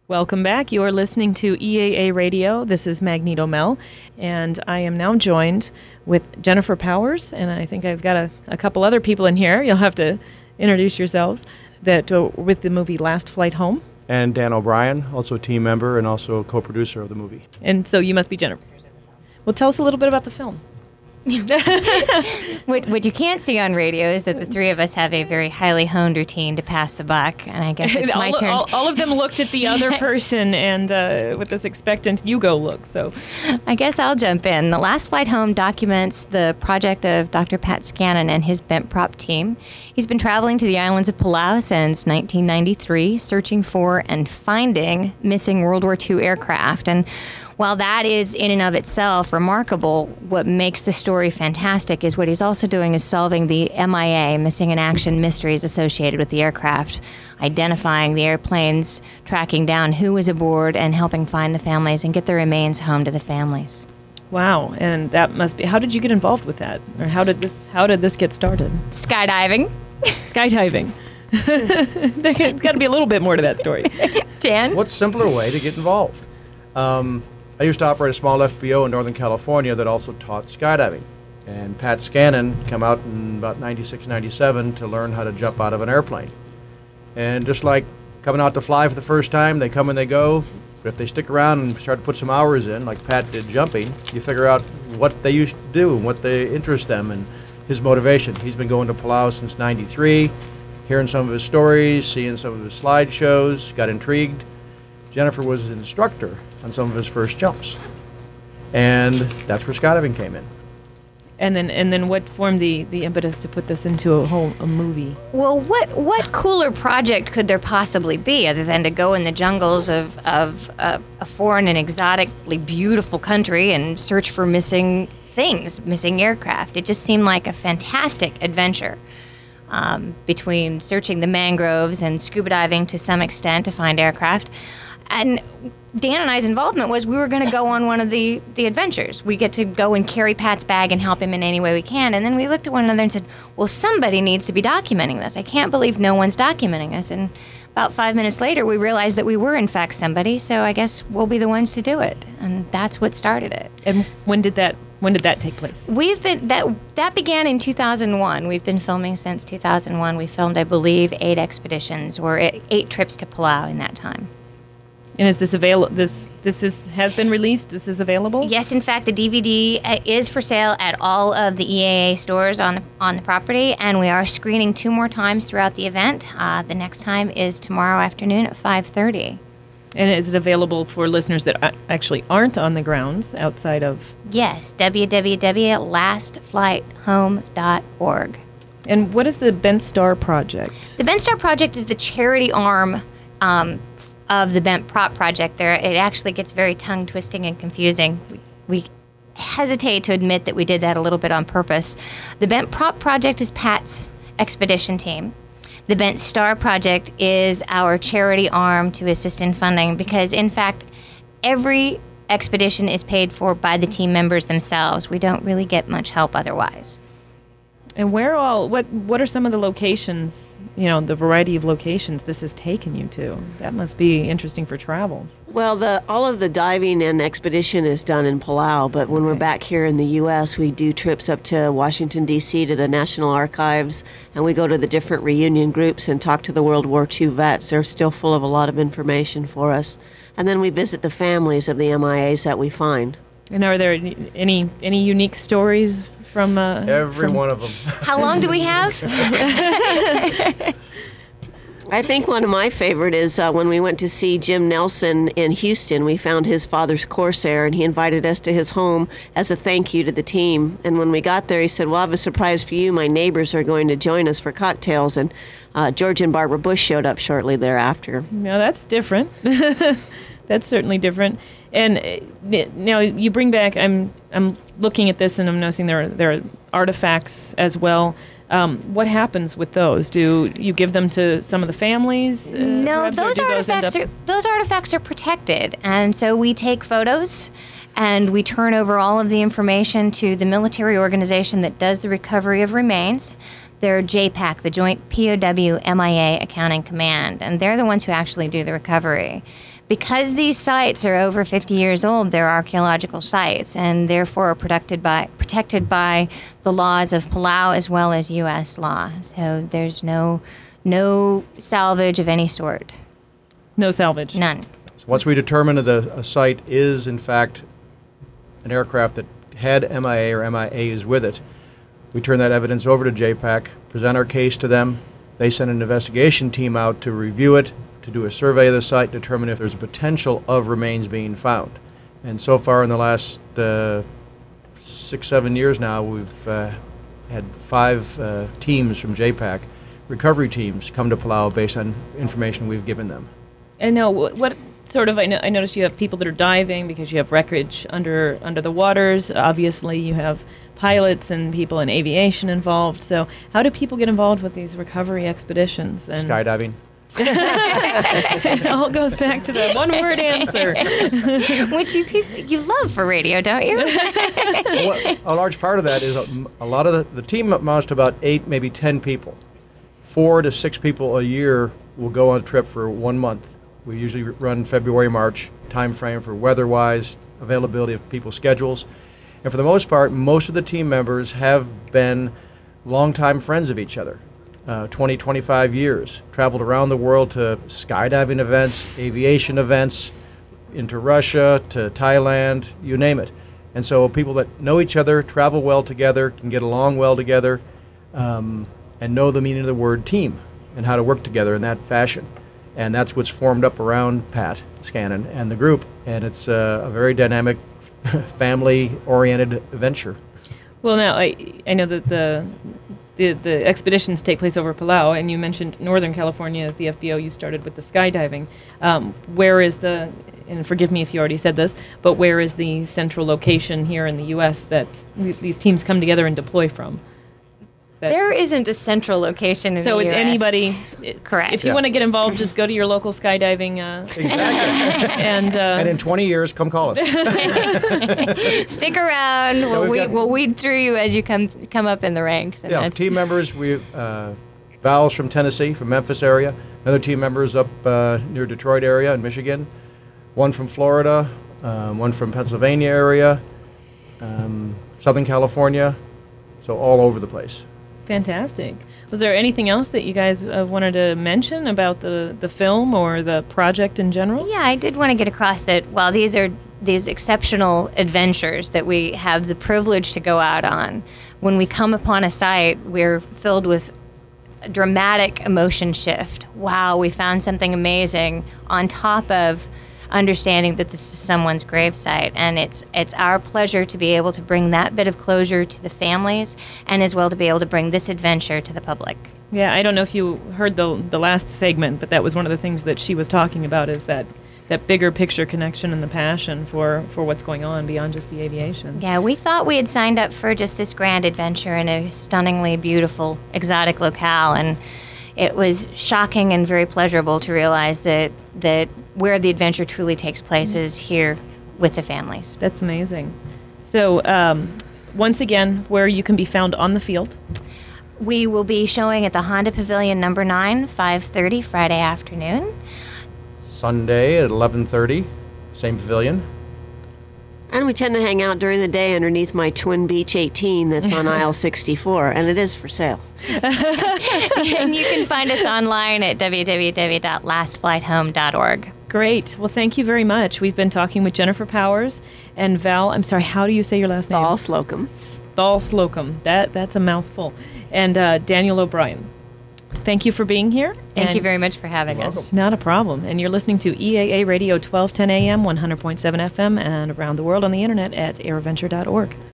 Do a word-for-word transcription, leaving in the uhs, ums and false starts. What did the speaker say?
Welcome back. You are listening to E A A Radio. This is Magneto Mel, and I am now joined with Jennifer Powers, and I think I've got a, a couple other people in here. You'll have to introduce yourselves. That uh, with the movie Last Flight Home. And Dan O'Brien, also a team member and also a co-producer of the movie. And so you must be Jennifer. Well, tell us a little bit about the film. what, what you can't see on radio is that the three of us have a very highly honed routine to pass the buck, and I guess it's my all, turn. All, all of them looked at the other person and uh, with this expectant you go look. So, I guess I'll jump in. The Last Flight Home documents the project of Doctor Pat Scannon and his bent prop team. He's been traveling to the islands of Palau since nineteen ninety-three, searching for and finding missing World War Two aircraft. And while that is in and of itself remarkable, what makes the story fantastic is what he's also doing is solving the M I A, missing in action mysteries associated with the aircraft, identifying the airplanes, tracking down who was aboard, and helping find the families and get the remains home to the families. Wow, and that must be. How did you get involved with that, or how did this? How did this get started? Skydiving. Skydiving. There's got to be a little bit more to that story. Dan? What simpler way to get involved? Um, I used to operate a small F B O in Northern California that also taught skydiving. And Pat Scannon came out in about ninety-six, ninety-seven to learn how to jump out of an airplane. And just like coming out to fly for the first time, they come and they go. But if they stick around and start to put some hours in, like Pat did jumping, you figure out what they used to do and what they interest them and his motivation. He's been going to Palau since ninety-three, hearing some of his stories, seeing some of his slideshows, got intrigued. Jennifer was an instructor on some of his first jumps. And that's where skydiving came in. And then and then what formed the, the impetus to put this into a whole a movie? Well, what what cooler project could there possibly be other than to go in the jungles of, of uh, a foreign and exotically beautiful country and search for missing things, missing aircraft? It just seemed like a fantastic adventure. Um, between searching the mangroves and scuba diving to some extent to find aircraft. And Dan and I's involvement was we were going to go on one of the, the adventures. We get to go and carry Pat's bag and help him in any way we can. And then we looked at one another and said, well, somebody needs to be documenting this. I can't believe no one's documenting this. And about five minutes later, we realized that we were, in fact, somebody. So I guess we'll be the ones to do it. And that's what started it. And when did that when did that take place? We've been that that began in two thousand one. We've been filming since two thousand one. We filmed, I believe, eight expeditions or eight trips to Palau in that time. And is this available? This this is has been released. This is available. Yes, in fact, the D V D is for sale at all of the E A A stores on the on the property, and we are screening two more times throughout the event. Uh, the next time is tomorrow afternoon at five thirty. And is it available for listeners that actually aren't on the grounds outside of? Yes, w w w dot last flight home dot org. And what is the Bent Star Project? The Bent Star Project is the charity arm um, of the Bent Prop Project. There, it actually gets very tongue-twisting and confusing. We, we hesitate to admit that we did that a little bit on purpose. The Bent Prop Project is Pat's expedition team. The Bent Star Project is our charity arm to assist in funding because, in fact, every expedition is paid for by the team members themselves. We don't really get much help otherwise. And where all, what what are some of the locations, you know, the variety of locations this has taken you to? That must be interesting for travels. Well, the all of the diving and expedition is done in Palau, but when we're back here in the U S, we do trips up to Washington, D C to the National Archives, and we go to the different reunion groups and talk to the World War Two vets. They're still full of a lot of information for us. And then we visit the families of the M I As that we find. And are there any any unique stories from uh, every from one of them? How long do we have? I think one of my favorite is uh, when we went to see Jim Nelson in Houston. We found his father's Corsair, and he invited us to his home as a thank you to the team. And when we got there, he said, well, I have a surprise for you. My neighbors are going to join us for cocktails. And uh, George and Barbara Bush showed up shortly thereafter. No, that's different. That's certainly different. And uh, now you bring back, I'm I'm looking at this and I'm noticing there are, there are artifacts as well. Um, what happens with those? Do you give them to some of the families? Uh, no, perhaps, those artifacts those are those artifacts are protected, and so we take photos, and we turn over all of the information to the military organization that does the recovery of remains. They're J PAC, the Joint P O W M I A Accounting Command, and they're the ones who actually do the recovery. because these sites are over fifty years old, they're archaeological sites and therefore are protected by protected by the laws of Palau as well as U S law. So there's no no salvage of any sort. No salvage. None. So once we determine that a, a site is, in fact, an aircraft that had M I A or M I A is with it, we turn that evidence over to J PAC, present our case to them. They send an investigation team out to review it, to do a survey of the site, determine if there's a potential of remains being found. And so far in the last uh, six, seven years now, we've uh, had five uh, teams from J PAC, recovery teams, come to Palau based on information we've given them. And now, what, what sort of, I, no, I noticed you have people that are diving because you have wreckage under under the waters. Obviously, you have pilots and people in aviation involved. So how do people get involved with these recovery expeditions? And Skydiving. it all goes back to the one-word answer. Which you people, you love for radio, don't you? Well, a large part of that is a, a lot of the, the team amounts to about eight, maybe ten people. Four to six people a year will go on a trip for one month. We usually run February, March time frame for weather-wise, availability of people's schedules. And for the most part, most of the team members have been longtime friends of each other. Uh, twenty, twenty-five years, traveled around the world to skydiving events, aviation events, into Russia, to Thailand, you name it. And so people that know each other, travel well together, can get along well together, um, and know the meaning of the word team and how to work together in that fashion. And that's what's formed up around Pat Scannon and the group. And it's uh, a very dynamic, family-oriented venture. Well, now, I, I know that the, the the expeditions take place over Palau, and you mentioned Northern California as the F B O you started with the skydiving. Um, where is the, and forgive me if you already said this, but where is the central location here in the U S that th- these teams come together and deploy from? That There isn't a central location in so the with U S. anybody, Correct. If you Yeah. want to get involved, just go to your local skydiving uh, Exactly. and, uh, And in twenty years, come call us. Stick around. We'll, we've weed, got- we'll weed through you as you come come up in the ranks. And Yeah, that's- team members, we uh, Val's from Tennessee, from Memphis area. Another team member's up uh, near Detroit area in Michigan. One from Florida, um, one from Pennsylvania area, um, Southern California, so all over the place. Fantastic. Was there anything else that you guys uh, wanted to mention about the, the film or the project in general? Yeah, I did want to get across that while these are these exceptional adventures that we have the privilege to go out on, when we come upon a site, we're filled with a dramatic emotion shift. Wow, we found something amazing, on top of understanding that this is someone's gravesite, and it's it's our pleasure to be able to bring that bit of closure to the families, and as well to be able to bring this adventure to the public. Yeah, I don't know if you heard the the last segment, but that was one of the things that she was talking about, is that that bigger picture connection and the passion for, for what's going on beyond just the aviation. Yeah, we thought we had signed up for just this grand adventure in a stunningly beautiful, exotic locale, and it was shocking and very pleasurable to realize that that where the adventure truly takes place is here with the families. That's amazing. So, um, once again, where you can be found on the field. We will be showing at the Honda Pavilion number nine, five thirty Friday afternoon. Sunday at eleven thirty, same pavilion. And we tend to hang out during the day underneath my Twin Beach eighteen that's on aisle sixty-four, and it is for sale. And you can find us online at w w w dot last flight home dot org. Great. Well, thank you very much. We've been talking with Jennifer Powers and Val. I'm sorry, how do you say your last name? All Slocum. Thal Slocum. That, that's a mouthful. And uh, Daniel O'Brien. Thank you for being here. Thank and you very much for having us. Not a problem. And you're listening to E A A Radio twelve ten A M, one hundred point seven F M, and around the world on the internet at airventure dot org.